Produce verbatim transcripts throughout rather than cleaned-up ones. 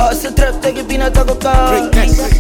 Hustle trap, take it peanut taco car.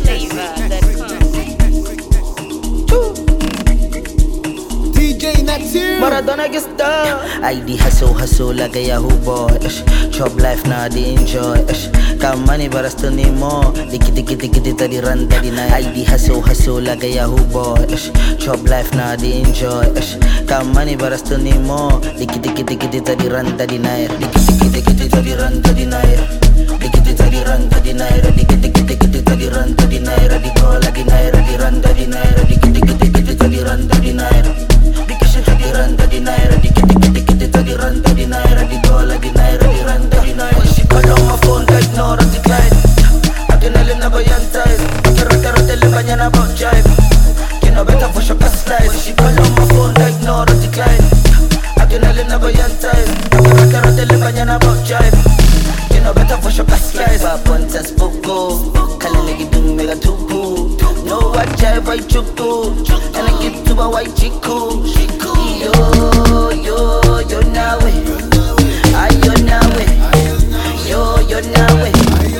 D J Neptune Maradona que está. I D hustle hustle like a Yahoo boy. Ish. Chop life now they enjoy. Ish. Come money but I still need more. Diki diki diki diki tadi run tadi night. I D hustle hustle like a Yahoo boy. Ish. Chop life now they enjoy. Ish. Come money but I still need more. Diki diki diki diki tadi run tadi night. Diki diki diki diki tadi run tadi night. Diki diki tadi run tadi night. Diki diki diki diki tadi run tadi night. Di call lagi night. Di run tadi night. Diki diki diki diki tadi run tadi night. Di run tadi naira, di kiti kiti kiti tadi run tadi naira, di go lagi naira, di run tadi naira. When she call on my phone, I ignore and decline. Adrenaline na bayan time, rata rata le banyan about jive. You know better for shock slide. When she call on my phone, I ignore and decline. Adrenaline na bayan time, rata rata le banyan about jive. You know better for shock slide. Papontas poco, kala lagi dung mega tuku. No what jive I chuku, and I get to my white chiku. Yo, yo, yo nawe. Ay, yo nawe. Yo, yo nawe.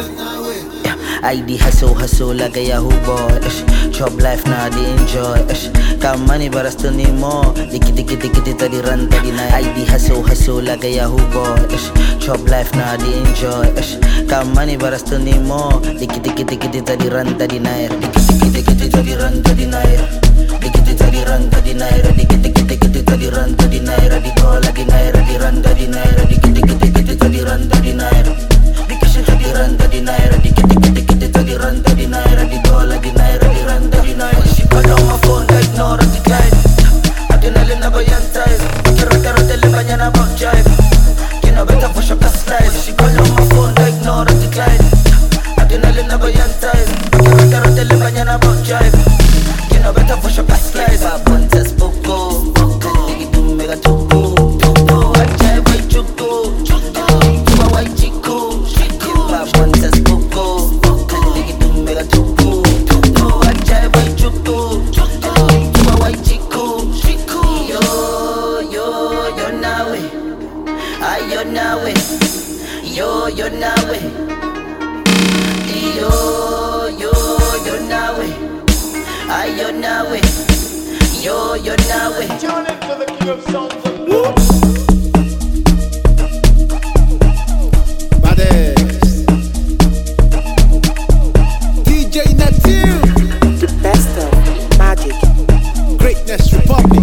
I D hustle, hustle like a Yahoo boy. Ish. Chop life now they enjoy. Ish. Got money but I still need more. Diki diki diki diki tadi run tadi night. I D hustle, hustle like a Yahoo boy. Ish. Chop life now they enjoy. Ish. Got money but I still need more. Diki diki diki diki tadi run tadi night. Diki diki diki diki tadi run tadi night. Diki diki tadi run tadi night. Diki diki diki diki tadi run tadi night. Di call lagi night. Di run tadi night. Diki diki diki diki tadi run tadi night. Diki diki tadi run tadi night. Diki diki diki diki tadi run tadi night. Di call lagi night. Di run tadi night. When she call on my phone, I ignore and decline. Adrenaline na bayan time, rata rata le banyan about jive. You know better for shock slide. When she call on my phone, I ignore and decline. Adrenaline na bayan time, rata rata le banyan about jive. You know better for shock slide. Papontas poco, lagi dung mega tuku. No what jive I chuku, tuwa white chiku. Papontas poco, lagi dung mega tuku. No what jive I chuku, tuwa white chiku. Yo, yo, yo nawe. Ay, yo nawe. Yo, yo nawe. Yo, yo, yo nawe. Ay, yo nawe. Yo, yo nawe. Tune in to the king of songs. Baddest D J Neptune, The best of magic. Greatness Republic.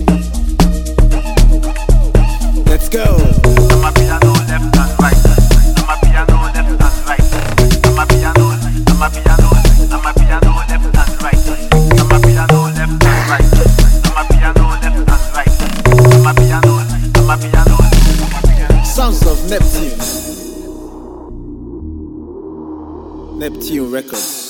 Let's go. I'm a piano left and right. I'm a piano left and right. I'm a piano. I'm a piano. I'm a piano left and right. I'm a piano left and right. I'm a piano left and right. I'm a piano. I'm a piano. Sons of Neptune. Neptune Records.